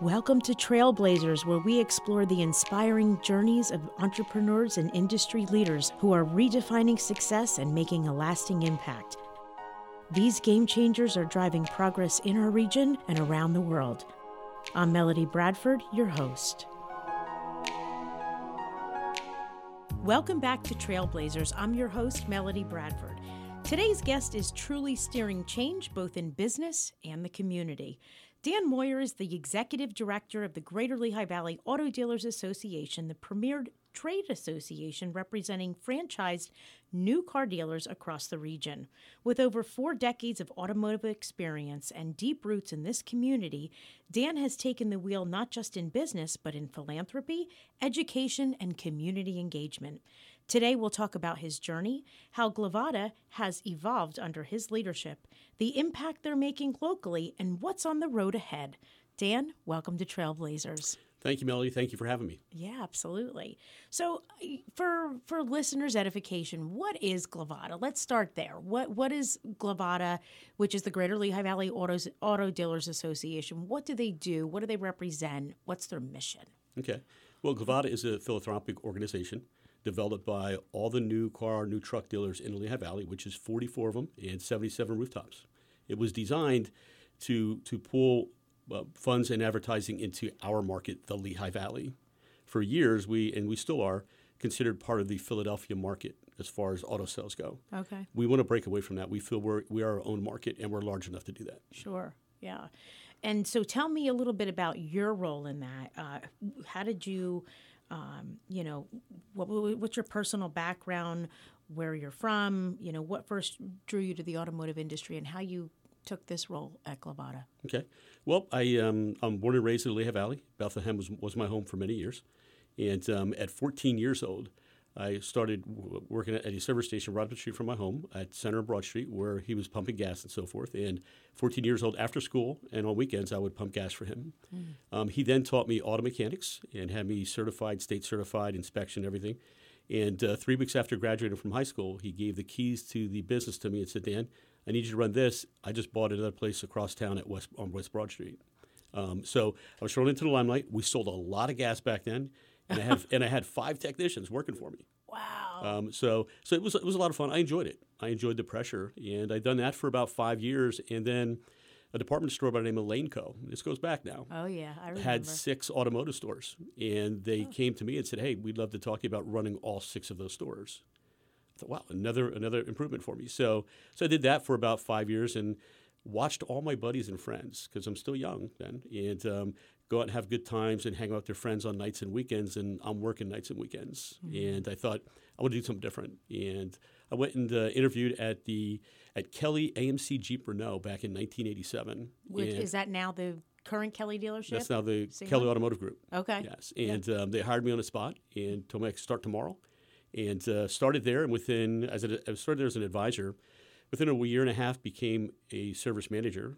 Welcome to Trailblazers, where we explore the inspiring journeys of entrepreneurs and industry leaders who are redefining success and making a lasting impact. These game changers are driving progress in our region and around the world. I'm Melody Bradford, your host. Welcome back to Trailblazers. I'm your host, Melody Bradford. Today's guest is truly steering change both in business and the community. Dan Moyer is the executive director of the Greater Lehigh Valley Auto Dealers Association, the premier trade association representing franchised new car dealers across the region. With over 4 decades of automotive experience and deep roots in this community, Dan has taken the wheel not just in business, but in philanthropy, education, and community engagement. Today, we'll talk about his journey, how Glavada has evolved under his leadership, the impact they're making locally, and what's on the road ahead. Dan, welcome to Trailblazers. Thank you, Melody. Thank you for having me. Yeah, absolutely. So for listeners' edification, what is Glavada? Let's start there. What is Glavada, which is the Greater Lehigh Valley Auto Dealers Association? What do they do? What do they represent? What's their mission? Okay. Well, Glavada is a philanthropic organization developed by all the new truck dealers in the Lehigh Valley, which is 44 of them and 77 rooftops. It was designed to pull funds and advertising into our market, the Lehigh Valley. For years, we still are considered part of the Philadelphia market as far as auto sales go. Okay. We want to break away from that. We feel we are our own market, and we're large enough to do that. Sure. Yeah. And so tell me a little bit about your role in that. How did you, what's your personal background, where you're from, what first drew you to the automotive industry, and how you took this role at Glavada? Okay. Well, I'm born and raised in the Lehigh Valley. Bethlehem was my home for many years. And at 14 years old, I started working at a service station right up the street from my home at Center and Broad Street, where he was pumping gas and so forth. And 14 years old, after school and on weekends, I would pump gas for him. He then taught me auto mechanics and had me certified, state certified, inspection, everything. And 3 weeks after graduating from high school, he gave the keys to the business to me and said, Dan, I need you to run this. I just bought another place across town on West Broad Street. So I was thrown into the limelight. We sold a lot of gas back then, and I had 5 technicians working for me. Wow. So it was a lot of fun. I enjoyed it. I enjoyed the pressure, and I'd done that for about 5 years, and then a department store by the name of Laneco, this goes back now. Oh yeah, I remember. Had 6 automotive stores, and they came to me and said, "Hey, we'd love to talk to you about running all 6 of those stores." I thought, wow, another improvement for me. So I did that for about 5 years and watched all my buddies and friends, because I'm still young then, and go out and have good times and hang out with their friends on nights and weekends, and I'm working nights and weekends. Mm-hmm. And I thought, I want to do something different. And I went and interviewed at Kelly AMC Jeep Renault back in 1987. Is that now the current Kelly dealership? That's now the Kelly Automotive Group. Okay. Yes. And they hired me on the spot and told me I could start tomorrow. And started there, and I started there as an advisor. Within a year and a half, became a service manager.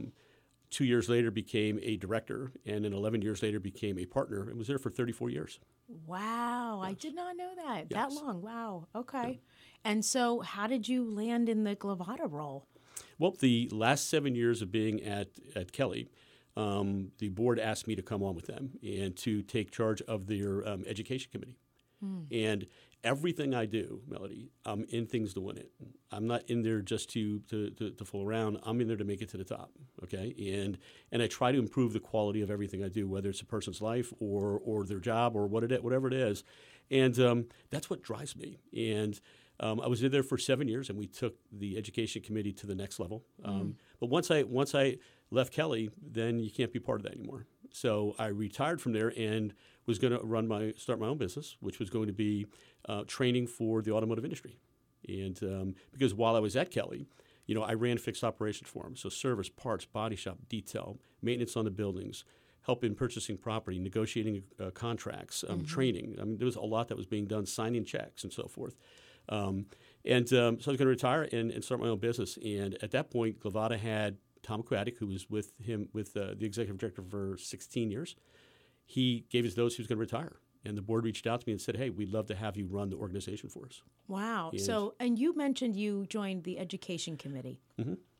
2 years later, became a director, and then 11 years later, became a partner, and was there for 34 years. Wow, yes. I did not know that. Yes. That long. Wow. Okay. Yeah. And so how did you land in the Glavada role? Well, the last 7 years of being at Kelly, the board asked me to come on with them and to take charge of their education committee. And everything I do, Melody, I'm in things to win it. I'm not in there just to fool around. I'm in there to make it to the top, okay? And I try to improve the quality of everything I do, whether it's a person's life or their job or whatever it is. And that's what drives me. And I was in there for 7 years, and we took the education committee to the next level. But once I left Kelly, then you can't be part of that anymore. So I retired from there and was going to start my own business, which was going to be training for the automotive industry. And because while I was at Kelly, I ran fixed operations for them. So service, parts, body shop, detail, maintenance on the buildings, help in purchasing property, negotiating contracts, training. I mean, there was a lot that was being done, signing checks and so forth. So I was going to retire and start my own business. And at that point, Glavada had Tom Aquatic, who was with the executive director for 16 years. He gave his notice he was going to retire. And the board reached out to me and said, hey, we'd love to have you run the organization for us. Wow. And you mentioned you joined the education committee. Mm-hmm.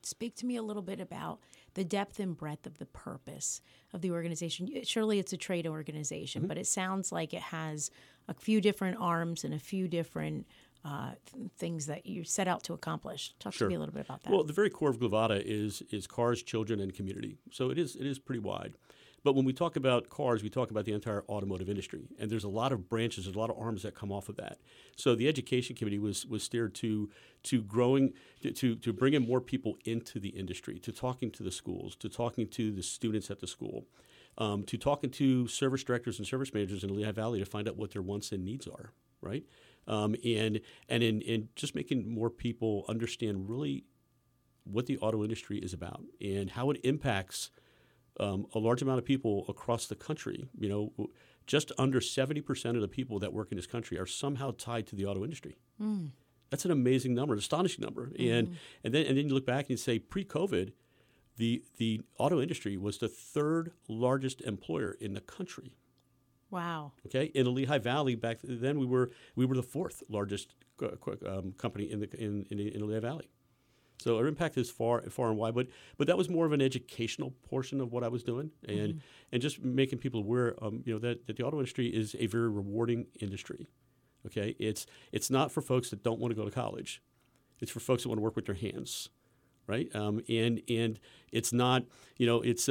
speak to me a little bit about the depth and breadth of the purpose of the organization. Surely it's a trade organization, but it sounds like it has a few different arms and a few different things that you set out to accomplish. Talk to me a little bit about that. Well, the very core of Glavada is cars, children, and community. So it is pretty wide. But when we talk about cars, we talk about the entire automotive industry, and there's a lot of branches, there's a lot of arms that come off of that. So the education committee was steered to growing, to bringing more people into the industry, to talking to the schools, to talking to the students at the school, to talking to service directors and service managers in the Lehigh Valley to find out what their wants and needs are, right? And in just making more people understand really what the auto industry is about and how it impacts a large amount of people across the country. You know, just under 70% of the people that work in this country are somehow tied to the auto industry. That's an amazing number, an astonishing number. And then you look back and you say, pre-COVID, the auto industry was the third largest employer in the country. Wow. Okay, in the Lehigh Valley back then, we were the fourth largest company in the Lehigh Valley. So our impact is far and wide, but that was more of an educational portion of what I was doing, and just making people aware, that the auto industry is a very rewarding industry. Okay, it's not for folks that don't want to go to college; it's for folks that want to work with their hands, right? And it's not, it's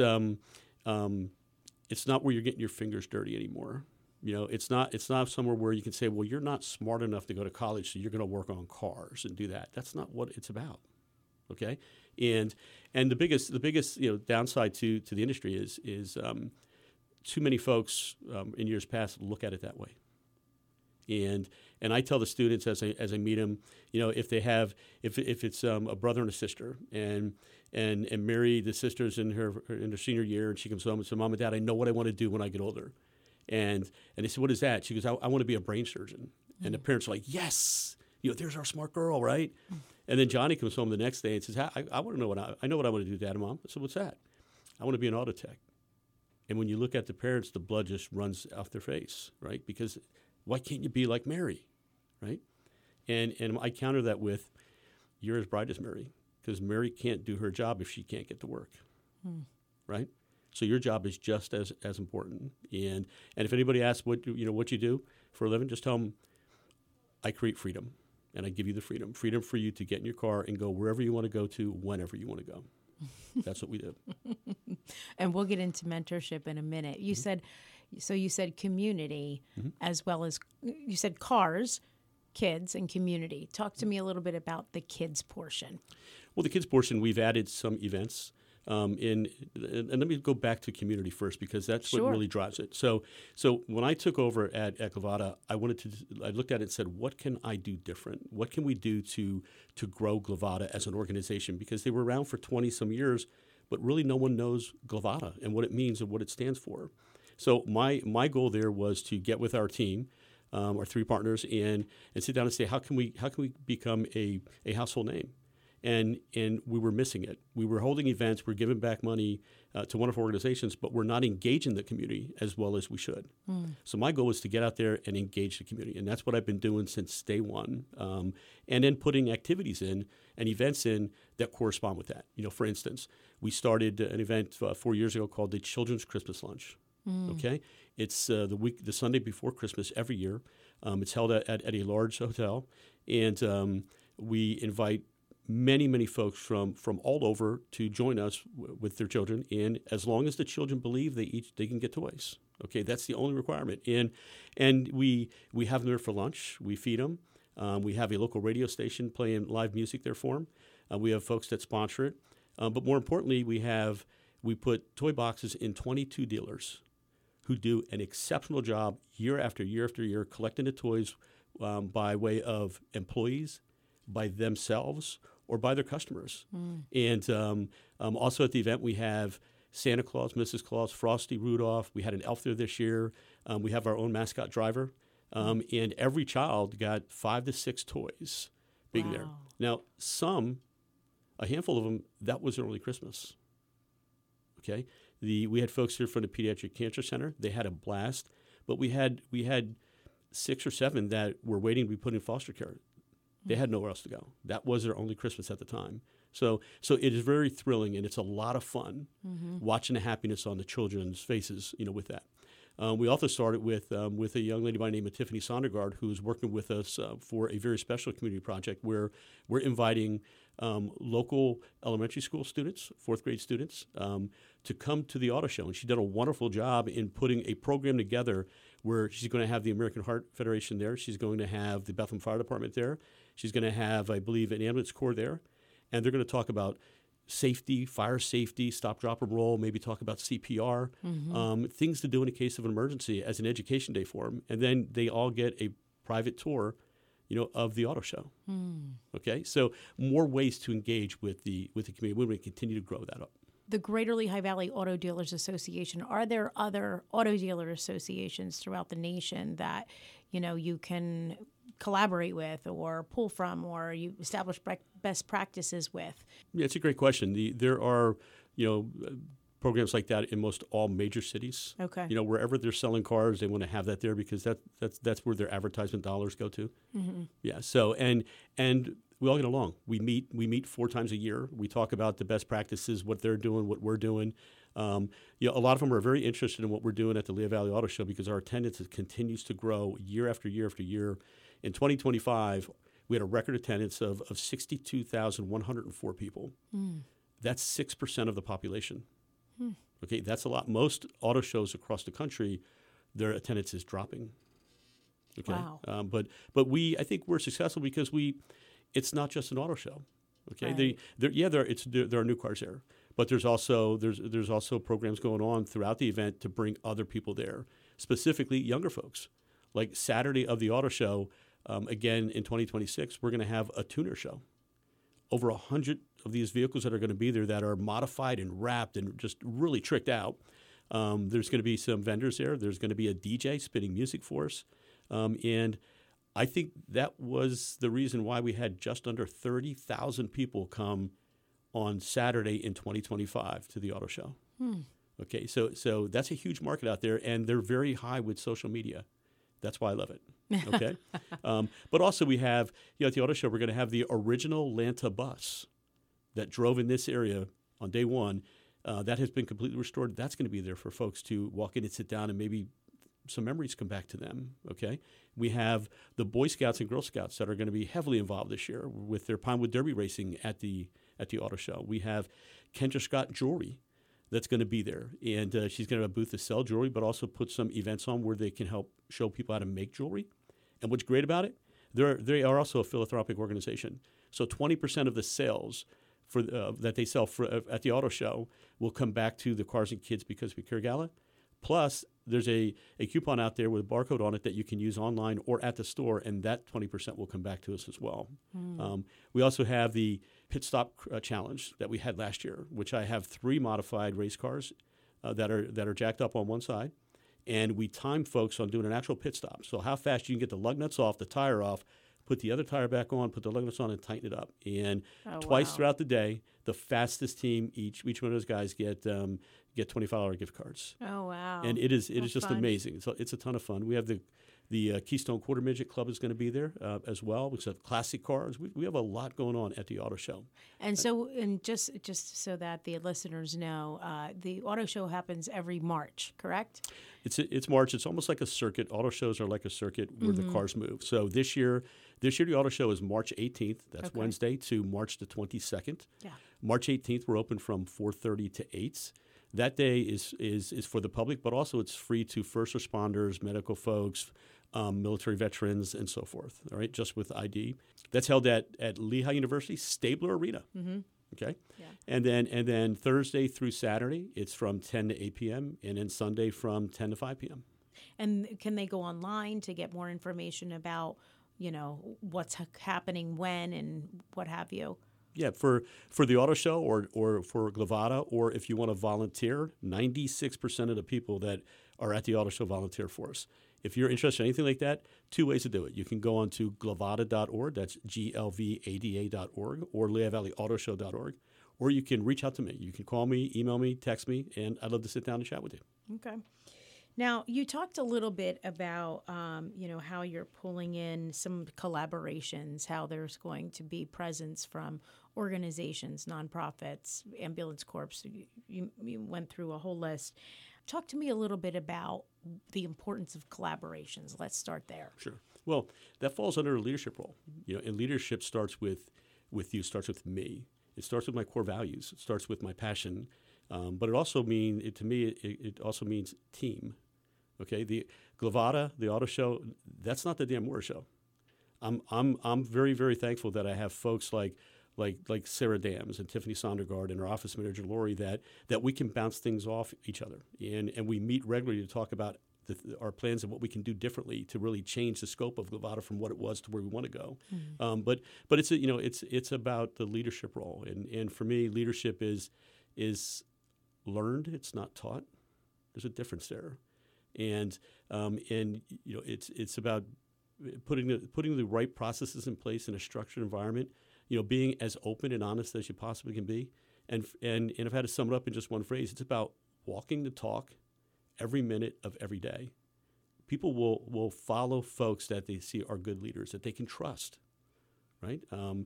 not where you're getting your fingers dirty anymore. It's not somewhere where you can say, well, you're not smart enough to go to college, so you're going to work on cars and do that. That's not what it's about. Okay, and the biggest downside to the industry is too many folks in years past look at it that way. And I tell the students as I meet them, if it's a brother and a sister, and Mary, the sister's in her senior year, and she comes home and says, Mom and Dad, I know what I want to do when I get older. And they said, what is that? She goes, I want to be a brain surgeon. And the parents are like, yes, there's our smart girl, right? And then Johnny comes home the next day and says, I want to know I know what I want to do, Dad and Mom. I said, what's that? I want to be an auto tech. And when you look at the parents, the blood just runs off their face, right? Because why can't you be like Mary, right? And I counter that with, you're as bright as Mary, because Mary can't do her job if she can't get to work, right? So your job is just as important. And if anybody asks what you do for a living, just tell them, I create freedom, and I give you the freedom for you to get in your car and go wherever you want to go to, whenever you want to go. That's what we do. And we'll get into mentorship in a minute. You said community, as well as you said cars, kids, and community. Talk to me a little bit about the kids portion. Well, the kids portion, we've added some events. And let me go back to community first, because that's what really drives it. So when I took over at Glavada, I looked at it and said, what can I do different? What can we do to grow Glavada as an organization? Because they were around for 20 some years, but really no one knows Glavada and what it means and what it stands for. So my goal there was to get with our team, our three partners, and sit down and say, how can we become a household name? And we were missing it. We were holding events, we're giving back money to wonderful organizations, but we're not engaging the community as well as we should. So my goal was to get out there and engage the community, and that's what I've been doing since day one. And then putting activities in and events in that correspond with that. For instance, we started an event 4 years ago called the Children's Christmas Lunch. Okay, it's the Sunday before Christmas every year. It's held at a large hotel, and we invite many folks from all over to join us with their children, and as long as the children believe they can get toys. Okay, that's the only requirement. And we have them there for lunch. We feed them. We have a local radio station playing live music there for them. We have folks that sponsor it, but more importantly, we put toy boxes in 22 dealers who do an exceptional job year after year after year collecting the toys by way of employees, by themselves, or by their customers. And also at the event, we have Santa Claus, Mrs. Claus, Frosty, Rudolph. We had an elf there this year. We have our own mascot driver. And every child got 5 to 6 toys being there. Now, a handful of them, that was their only Christmas. Okay? We had folks here from the Pediatric Cancer Center. They had a blast. But we had 6 or 7 that were waiting to be put in foster care. They had nowhere else to go. That was their only Christmas at the time. So it is very thrilling, and it's a lot of fun watching the happiness on the children's faces, with that. We also started with a young lady by the name of Tiffany Sondergaard, who's working with us for a very special community project where we're inviting local elementary school students, fourth grade students, to come to the auto show. And she did a wonderful job in putting a program together where she's going to have the American Heart Federation there. She's going to have the Bethlehem Fire Department there. She's going to have, I believe, an ambulance corps there. And they're going to talk about safety, fire safety, stop, drop, and roll, maybe talk about CPR, things to do in a case of an emergency as an education day for them. And then they all get a private tour, of the auto show. Okay, so more ways to engage with the community. We're going to continue to grow that up. The Greater Lehigh Valley Auto Dealers Association, are there other auto dealer associations throughout the nation that, you can collaborate with or pull from or you establish best practices with? Yeah, it's a great question. There are, programs like that in most all major cities. Okay. Wherever they're selling cars, they want to have that there because that's where their advertisement dollars go to. Yeah. So and we all get along. We meet 4 times a year. We talk about the best practices, what they're doing, what we're doing. A lot of them are very interested in what we're doing at the Lehigh Valley Auto Show because our attendance continues to grow year after year after year. In 2025, we had a record attendance of 62,104 people. That's 6% of the population. Okay, that's a lot. Most auto shows across the country, their attendance is dropping. Okay, wow. But I think we're successful because it's not just an auto show. Okay, right. There are new cars there, but there's also programs going on throughout the event to bring other people there, specifically younger folks. Like Saturday of the auto show, again in 2026, we're going to have a tuner show. Over 100 of these vehicles that are going to be there that are modified and wrapped and just really tricked out. There's going to be some vendors there. There's going to be a DJ spinning music for us. And I think that was the reason why we had just under 30,000 people come on Saturday in 2025 to the auto show. Okay, so that's a huge market out there, and they're very high with social media. That's why I love it. Okay, but also we have, at the auto show, we're going to have the original Lanta bus that drove in this area on day one. That has been completely restored. That's going to be there for folks to walk in and sit down and maybe some memories come back to them. Okay, we have the Boy Scouts and Girl Scouts that are going to be heavily involved this year with their Pinewood Derby racing at the auto show. We have Kendra Scott Jewelry that's going to be there. And she's going to have a booth to sell jewelry, but also put some events on where they can help show people how to make jewelry. And what's great about it, they are also a philanthropic organization. So 20% of the sales that they sell at the auto show will come back to the Cars and Kids Because We Care Gala. Plus, there's a coupon out there with a barcode on it that you can use online or at the store, and that 20% will come back to us as well. We also have the Pit Stop Challenge that we had last year, which I have 3 modified race cars that are jacked up on one side, and we time folks on doing an actual pit stop. So how fast you can get the lug nuts off, the tire off, put the other tire back on, put the lug nuts on, and tighten it up. And twice throughout the day, the fastest team, each one of those guys get $25 gift cards. Oh, wow. And it is just fun. amazing. So it's a ton of fun. We have the Keystone Quarter Midget Club is going to be there as well. We have classic cars. We have a lot going on at the auto show. And just so that the listeners know, the auto show happens every March, correct? It's March. It's almost like a circuit. Auto shows are like a circuit where the cars move. So this year the auto show is March 18th. That's Wednesday to March the 22nd. Yeah. March 18th, we're open from 4:30 to 8. That day is for the public, but also it's free to first responders, medical folks, military veterans, and so forth. All right, just with ID. That's held at Lehigh University Stabler Arena. Okay, yeah. And then Thursday through Saturday, it's from 10 to 8 p.m. and then Sunday from 10 to 5 p.m. And can they go online to get more information about what's happening when and what have you? Yeah, for the auto show or for Glavada, or if you want to volunteer, 96% of the people that are at the auto show volunteer for us. If you're interested in anything like that, 2 ways to do it. You can go on to glavada.org, that's glvada.org, or LehighValleyAutoShow.org, or you can reach out to me. You can call me, email me, text me, and I'd love to sit down and chat with you. Okay. Now, you talked a little bit about, how you're pulling in some collaborations, how there's going to be presence from organizations, nonprofits, ambulance corps. You went through a whole list. Talk to me a little bit about the importance of collaborations. Let's start there. Sure. Well, that falls under a leadership role. And leadership starts with you, starts with me. It starts with my core values. It starts with my passion. But it also it also means team. Okay, the Glavada, the auto show, that's not the Dan Moyer show. I'm very, very thankful that I have folks like Sarah Dams and Tiffany Sondergaard and our office manager Lori that we can bounce things off each other, and we meet regularly to talk about our plans and what we can do differently to really change the scope of Glavada from what it was to where we want to go. Mm-hmm. But it's about the leadership role, and for me, leadership is learned. It's not taught. There's a difference there, and it's about putting the right processes in place in a structured environment. Being as open and honest as you possibly can be, and if I had to sum it up in just one phrase, it's about walking the talk every minute of every day. People will follow folks that they see are good leaders that they can trust, right?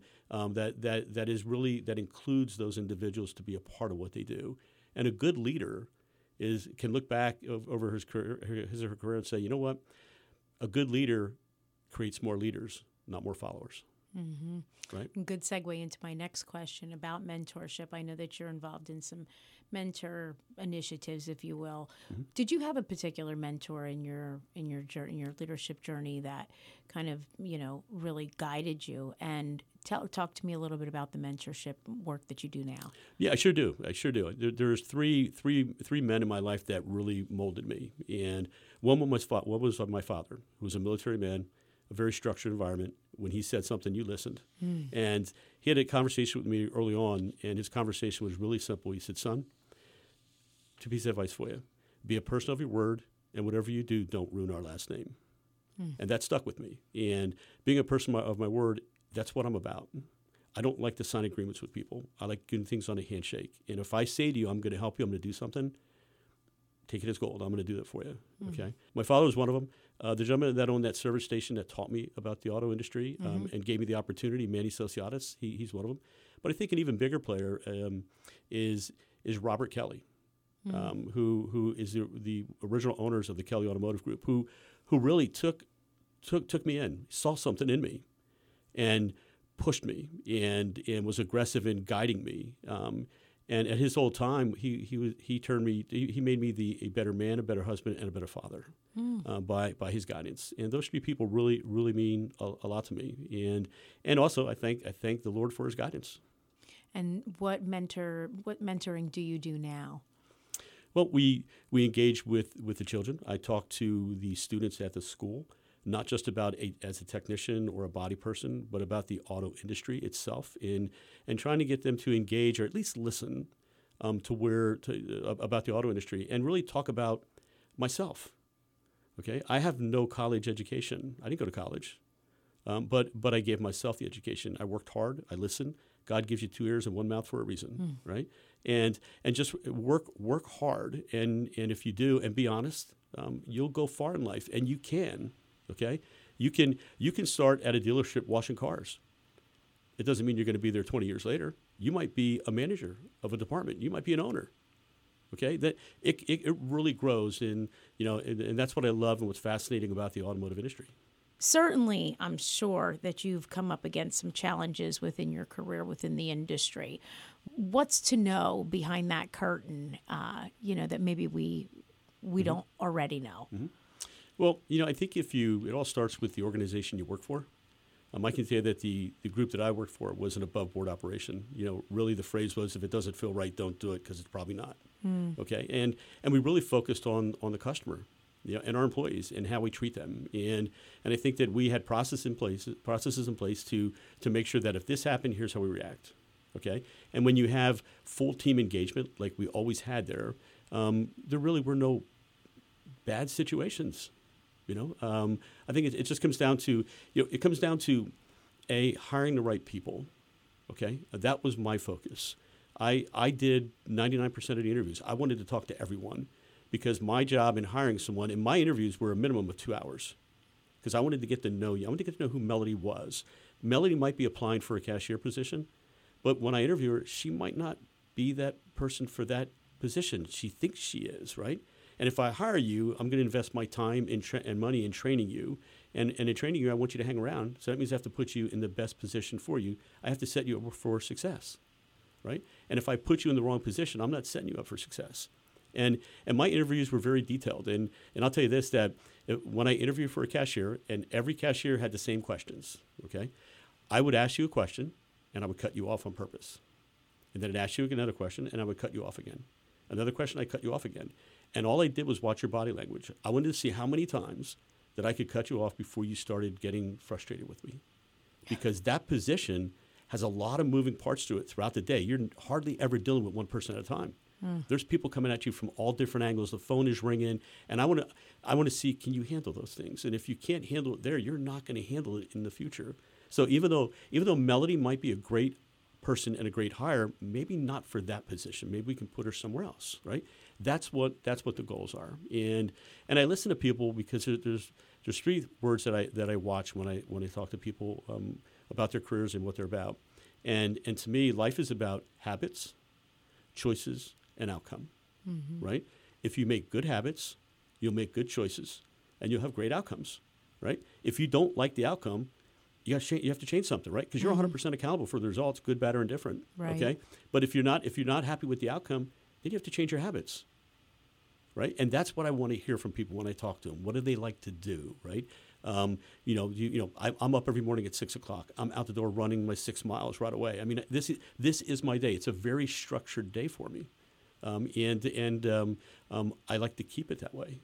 That includes those individuals to be a part of what they do, and a good leader can look back over his or her career and say, you know what, a good leader creates more leaders, not more followers. Mm-hmm. Right. Good segue into my next question about mentorship. I know that you're involved in some mentor initiatives, if you will. Mm-hmm. Did you have a particular mentor in your leadership journey that kind of really guided you? And talk to me a little bit about the mentorship work that you do now. Yeah, I sure do. There's three men in my life that really molded me, and one was my father, who was a military man. A very structured environment. When he said something, you listened. Mm. And he had a conversation with me early on, and his conversation was really simple. He said, son, 2 pieces of advice for you. Be a person of your word, and whatever you do, don't ruin our last name. Mm. And that stuck with me. And being a person of my word, that's what I'm about. I don't like to sign agreements with people. I like doing things on a handshake. And if I say to you, I'm going to help you, I'm going to do something, take it as gold. I'm going to do that for you. Mm-hmm. Okay. My father was one of them. The gentleman that owned that service station that taught me about the auto industry and gave me the opportunity, Manny Sociatis, he's one of them. But I think an even bigger player is Robert Kelly, who is the original owners of the Kelly Automotive Group, who really took me in, saw something in me, and pushed me and was aggressive in guiding me. And at his old time, he made me a better man, a better husband, and a better father by his guidance. And those 3 people really, really mean a lot to me. And also, I thank the Lord for His guidance. And what mentoring do you do now? Well, we engage with the children. I talk to the students at the school, not just about as a technician or a body person, but about the auto industry itself, and trying to get them to engage or at least listen about the auto industry and really talk about myself. Okay, I have no college education. I didn't go to college, but I gave myself the education. I worked hard. I listened. God gives you 2 ears and 1 mouth for a reason, right? And just work hard, and if you do, and be honest, you'll go far in life, and you can. Okay, you can start at a dealership washing cars. It doesn't mean you're going to be there 20 years later. You might be a manager of a department. You might be an owner. Okay, that it really grows, and that's what I love and what's fascinating about the automotive industry. Certainly, I'm sure that you've come up against some challenges within your career within the industry. What's to know behind that curtain? That maybe we don't already know. Mm-hmm. Well, I think it all starts with the organization you work for. I can say that the group that I worked for was an above-board operation. Really the phrase was, if it doesn't feel right, don't do it, because it's probably not. Okay, and we really focused on the customer, and our employees and how we treat them. And I think that we had processes in place to make sure that if this happened, here's how we react. Okay, and when you have full team engagement like we always had there really were no bad situations. I think it just comes down to, hiring the right people. Okay, that was my focus. I did 99% of the interviews. I wanted to talk to everyone because my job in hiring someone, and my interviews were a minimum of 2 hours because I wanted to get to know you. I wanted to get to know who Melody was. Melody might be applying for a cashier position, But when I interview her, she might not be that person for that position. She thinks she is, right? And if I hire you, I'm going to invest my time and money in training you. And in training you, I want you to hang around. So that means I have to put you in the best position for you. I have to set you up for success, right? And if I put you in the wrong position, I'm not setting you up for success. And my interviews were very detailed. And I'll tell you this, that when I interviewed for a cashier, and every cashier had the same questions, okay? I would ask you a question, and I would cut you off on purpose. And then I'd ask you another question, and I would cut you off again. Another question, I'd cut you off again. And all I did was watch your body language. I wanted to see how many times that I could cut you off before you started getting frustrated with me. Because that position has a lot of moving parts to it throughout the day. You're hardly ever dealing with one person at a time. There's people coming at you from all different angles. The phone is ringing, and I want to see, can you handle those things? And if you can't handle it there, you're not going to handle it in the future. So even though Melody might be a great person and a great hire, maybe not for that position. Maybe we can put her somewhere else, right? That's what the goals are. And I listen to people because there's three words that I watch when I talk to people about their careers and what they're about. And to me, life is about habits, choices, and outcome, right? If you make good habits, you'll make good choices, and you'll have great outcomes, right? If you don't like the outcome, you have to change something, right? Because you're 100% accountable for the results, good, bad, or indifferent, right. Okay? But if you're not happy with the outcome, then you have to change your habits, right? And that's what I want to hear from people when I talk to them. What do they like to do, right? I'm up every morning at 6 o'clock. I'm out the door running my 6 miles right away. I mean, this is my day. It's a very structured day for me. I like to keep it that way.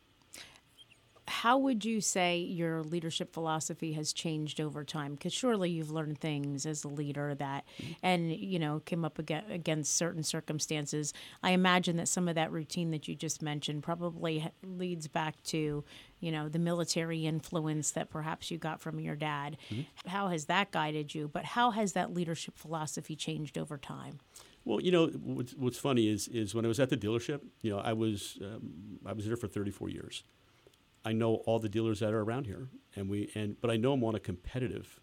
How would you say your leadership philosophy has changed over time? Because surely you've learned things as a leader that, and came up against certain circumstances. I imagine that some of that routine that you just mentioned probably leads back to, the military influence that perhaps you got from your dad. Mm-hmm. How has that guided you? But how has that leadership philosophy changed over time? Well, what's funny is when I was at the dealership, I was there for 34 years. I know all the dealers that are around here, but I know them on a competitive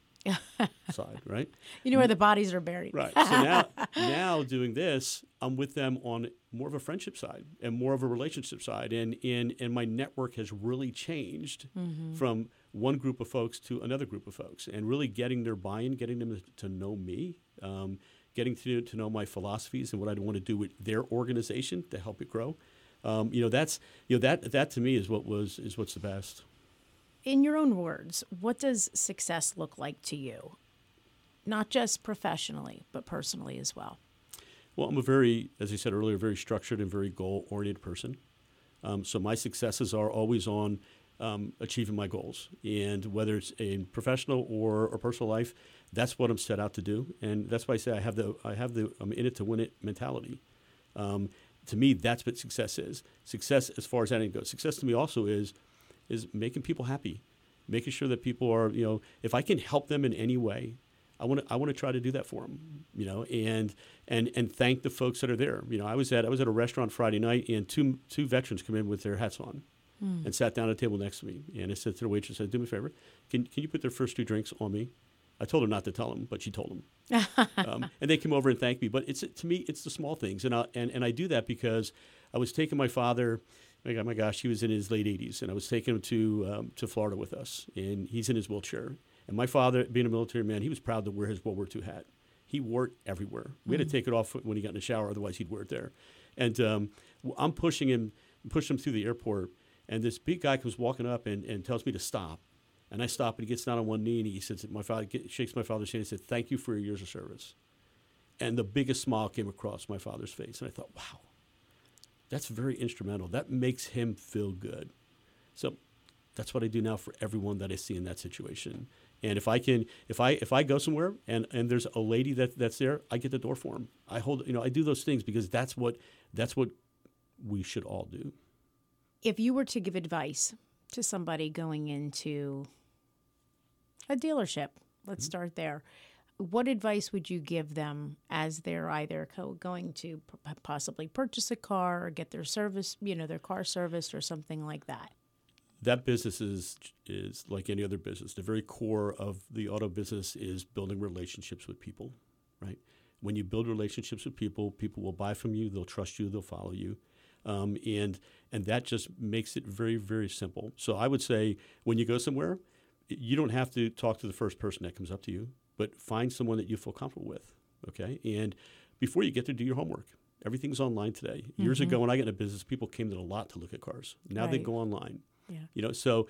side, right? You know where the bodies are buried. Right. So now doing this, I'm with them on more of a friendship side and more of a relationship side, and my network has really changed from one group of folks to another group of folks, and really getting their buy-in, getting them to know me. Getting to know my philosophies and what I want to do with their organization to help it grow. That to me is what's the best. In your own words, what does success look like to you? Not just professionally, but personally as well. Well, I'm a very, as I said earlier, very structured and very goal-oriented person. So my successes are always on achieving my goals, and whether it's in professional or personal life, that's what I'm set out to do, and that's why I say I have the I'm in it to win it mentality. To me, that's what success is. Success, as far as that goes, success to me also is making people happy, making sure that people are, if I can help them in any way, I want to try to do that for them, and thank the folks that are there. I was at a restaurant Friday night, and two veterans come in with their hats on. And sat down at a table next to me. And I said to the waitress, I said, do me a favor, can you put their first 2 drinks on me? I told her not to tell them, but she told them. And they came over and thanked me. But to me, it's the small things. And I do that because I was taking my father, my gosh, he was in his late 80s, and I was taking him to Florida with us. And he's in his wheelchair. And my father, being a military man, he was proud to wear his World War II hat. He wore it everywhere. We had to take it off when he got in the shower, otherwise he'd wear it there. And I'm pushing him through the airport. And this big guy comes walking up and tells me to stop. And I stop, and he gets down on one knee, and he says, shakes my father's hand and said, thank you for your years of service. And the biggest smile came across my father's face. And I thought, wow, that's very instrumental. That makes him feel good. So that's what I do now for everyone that I see in that situation. And if I go somewhere and there's a lady that's there, I get the door for him. I do those things because that's what we should all do. If you were to give advice to somebody going into a dealership, let's start there, what advice would you give them as they're either going to possibly purchase a car or get their service, their car serviced or something like that? That business is like any other business. The very core of the auto business is building relationships with people. right? When you build relationships with people, people will buy from you, they'll trust you, they'll follow you. And that just makes it very, very simple. So I would say when you go somewhere, you don't have to talk to the first person that comes up to you, but find someone that you feel comfortable with, okay? And before you get there, do your homework. Everything's online today. Years ago when I got into business, people came to the lot to look at cars. Now they go online. Yeah. You know, so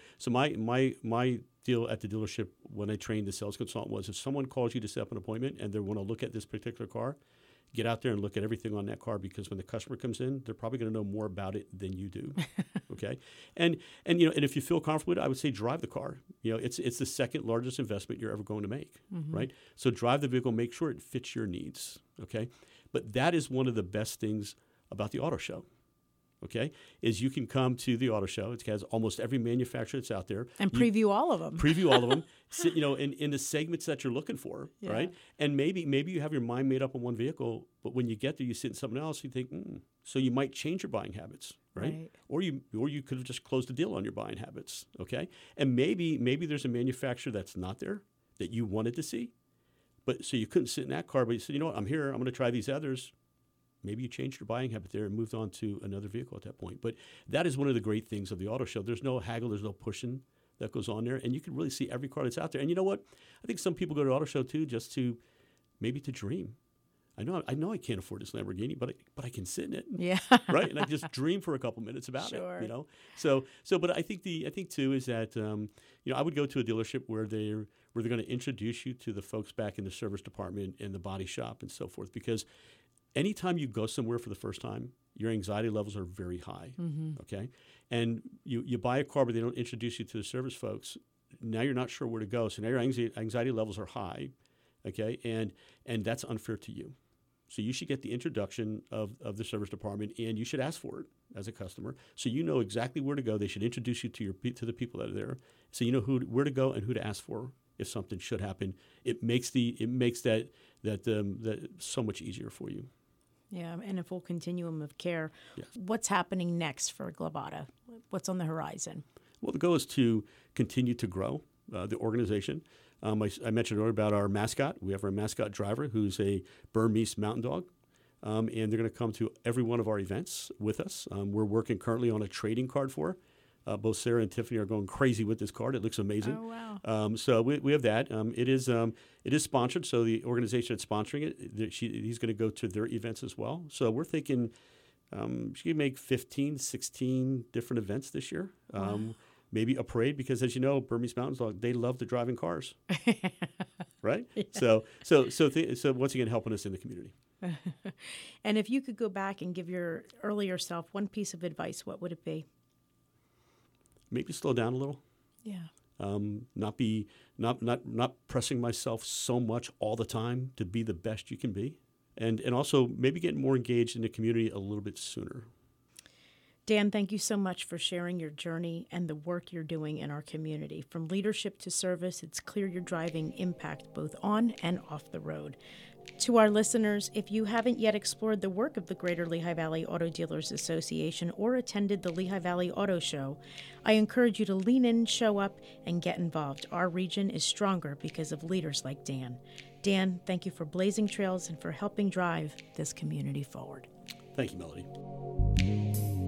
my deal at the dealership when I trained the sales consultant was if someone calls you to set up an appointment and they want to look at this particular car, get out there and look at everything on that car, because when the customer comes in, they're probably going to know more about it than you do. Okay, and you know, and if you feel comfortable with it, I would say drive the car. You know, it's the second largest investment you're ever going to make, right? So drive the vehicle, make sure it fits your needs. Okay, but that is one of the best things about the auto show. Okay, is you can come to the auto show. It has almost every manufacturer that's out there. And preview all of them. Preview all of them. Sit, you know, in the segments that you're looking for, right? And maybe you have your mind made up on one vehicle, but when you get there, you sit in something else. You think, so you might change your buying habits, right? Or you could have just closed the deal on your buying habits. Okay, and maybe there's a manufacturer that's not there that you wanted to see, but so you couldn't sit in that car. But you said, you know what, I'm here. I'm going to try these others. Maybe you changed your buying habit there and moved on to another vehicle at that point. But that is one of the great things of the auto show. There's no haggle, there's no pushing that goes on there, and you can really see every car that's out there. And you know what? I think some people go to the auto show too just to maybe to dream. I know I can't afford this Lamborghini, but I can sit in it, right? And I just dream for a couple minutes about it, you know. So, but I think too is that you know, I would go to a dealership where they're going to introduce you to the folks back in the service department and the body shop and so forth, because anytime you go somewhere for the first time, your anxiety levels are very high, okay? And you buy a car, but they don't introduce you to the service folks. Now you're not sure where to go. So now your anxiety levels are high, okay? And that's unfair to you. So you should get the introduction of the service department, and you should ask for it as a customer, so you know exactly where to go. They should introduce you to the people that are there, so you know where to go and who to ask for if something should happen. It makes that so much easier for you. Yeah, and a full continuum of care. Yes. What's happening next for Glabata? What's on the horizon? Well, the goal is to continue to grow the organization. I mentioned earlier about our mascot. We have our mascot driver, who's a Burmese mountain dog, and they're going to come to every one of our events with us. We're working currently on a trading card for her. Both Sarah and Tiffany are going crazy with this card. It looks amazing. Oh, wow. So we have that. It is sponsored, so the organization that's sponsoring it, he's going to go to their events as well. So we're thinking she can make 15, 16 different events this year. Wow. Maybe a parade, because as you know, Burmese Mountain Dog, they love to drive in cars, right? Yeah. So once again, helping us in the community. And if you could go back and give your earlier self one piece of advice, what would it be? Maybe slow down a little. Yeah. Not pressing myself so much all the time to be the best you can be, and also maybe getting more engaged in the community a little bit sooner. Dan, thank you so much for sharing your journey and the work you're doing in our community. From leadership to service, it's clear you're driving impact both on and off the road. To our listeners, if you haven't yet explored the work of the Greater Lehigh Valley Auto Dealers Association or attended the Lehigh Valley Auto Show, I encourage you to lean in, show up, and get involved. Our region is stronger because of leaders like Dan. Dan, thank you for blazing trails and for helping drive this community forward. Thank you, Melody.